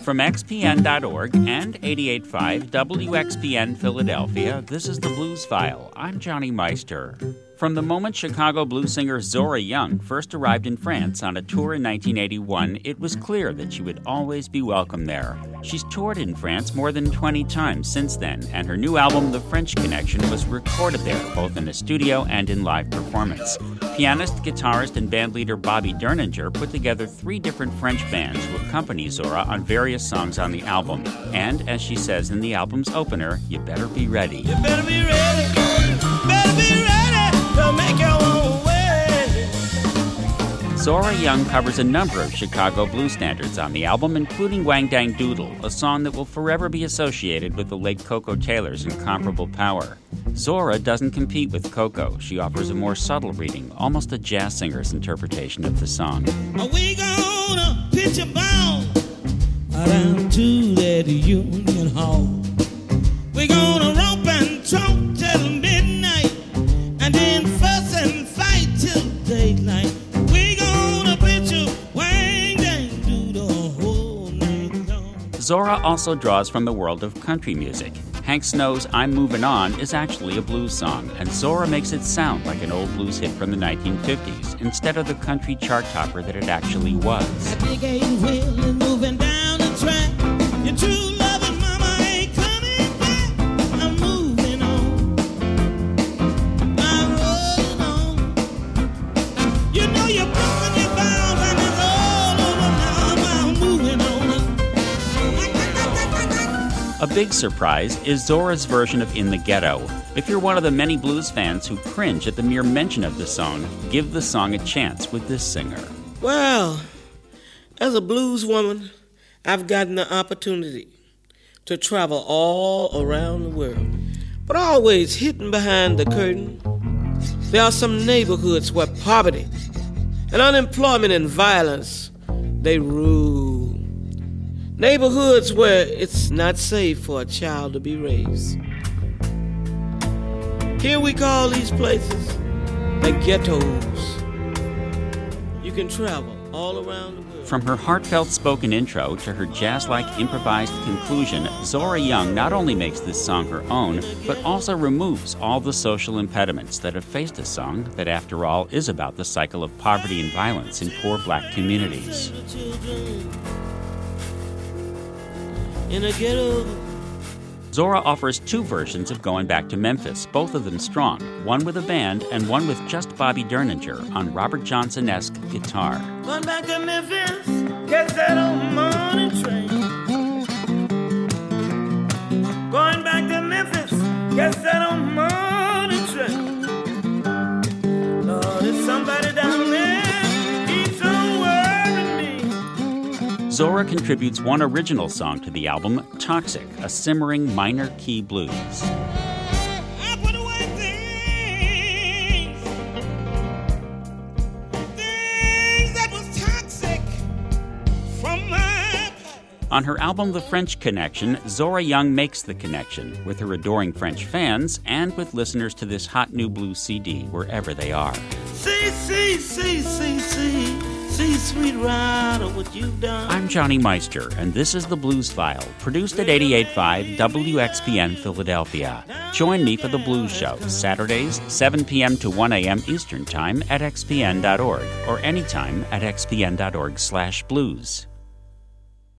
From XPN.org and 88.5 WXPN Philadelphia, this is the Blues File. I'm Johnny Meister. From the moment Chicago blues singer Zora Young first arrived in France on a tour in 1981, it was clear that she would always be welcome there. She's toured in France more than 20 times since then, and her new album, The French Connection, was recorded there, both in a studio and in live performance. Pianist, guitarist, and bandleader Bobby Derninger put together 3 different French bands to accompany Zora on various songs on the album. And, as she says in the album's opener, you better be ready. You better be ready, better be ready. Make your own way. Zora Young covers a number of Chicago blues standards on the album, including Wang Dang Doodle, a song that will forever be associated with the late Coco Taylor's incomparable power. Zora doesn't compete with Coco. She offers a more subtle reading, almost a jazz singer's interpretation of the song. Are we gonna pitch a bomb down to that Union Hall? We're gonna rope and talk till midnight, and then fuss and fight till daylight. We gonna pitch a Wang Dang Doodle whole night long. Zora also draws from the world of country music. Hank Snow's I'm Moving On is actually a blues song, and Zora makes it sound like an old blues hit from the 1950s, instead of the country chart topper that it actually was. That big 8-wheel is moving down the track. Your true loving mama ain't coming back. I'm moving on. I'm rolling on. You know you're broken your bounds and it's all over now. I'm moving on. A big surprise is Zora's version of In the Ghetto. If you're one of the many blues fans who cringe at the mere mention of the song, give the song a chance with this singer. Well, as a blues woman, I've gotten the opportunity to travel all around the world. But always hidden behind the curtain, there are some neighborhoods where poverty and unemployment and violence, they rule. Neighborhoods where it's not safe for a child to be raised. Here we call these places the ghettos. You can travel all around the world. From her heartfelt spoken intro to her jazz-like improvised conclusion, Zora Young not only makes this song her own, but also removes all the social impediments that have faced a song that, after all, is about the cycle of poverty and violence in poor black communities. In a ghetto. Zora offers 2 versions of Going Back to Memphis, both of them strong, one with a band and one with just Bobby Derninger on Robert Johnson-esque guitar. Going back to Memphis, catch that old morning train. Going back to Memphis, catch that old morning train. Lord, there's somebody down there keeps on worrying me. Zora contributes one original song to the album, Toxic, a simmering minor key blues. I put away things that was toxic from my past. On her album, The French Connection, Zora Young makes the connection with her adoring French fans and with listeners to this hot new blues CD wherever they are. See, sweet rider, what you've done. I'm Johnny Meister, and this is The Blues File, produced at 88.5 WXPN Philadelphia. Join me for The Blues Show, Saturdays, 7 p.m. to 1 a.m. Eastern Time at xpn.org or anytime at xpn.org/blues.